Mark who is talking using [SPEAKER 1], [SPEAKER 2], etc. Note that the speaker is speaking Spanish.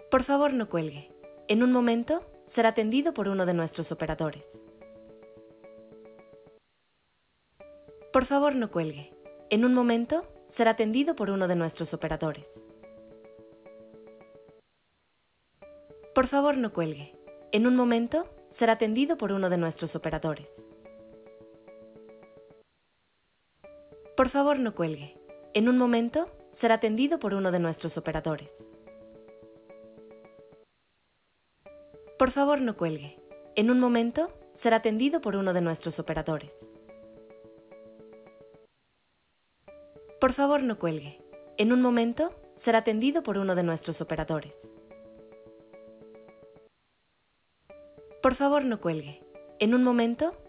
[SPEAKER 1] Por favor, no cuelgue. En un momento será atendido por uno de nuestros operadores. Por favor, no cuelgue. En un momento será atendido por uno de nuestros operadores. Por favor, no cuelgue. En un momento será atendido por uno de nuestros operadores. Por favor, no cuelgue. En un momento será atendido por uno de nuestros operadores. Por favor, no cuelgue. En un momento será atendido por uno de nuestros operadores. Por favor, no cuelgue. En un momento será atendido por uno de nuestros operadores. Por favor, no cuelgue. En un momento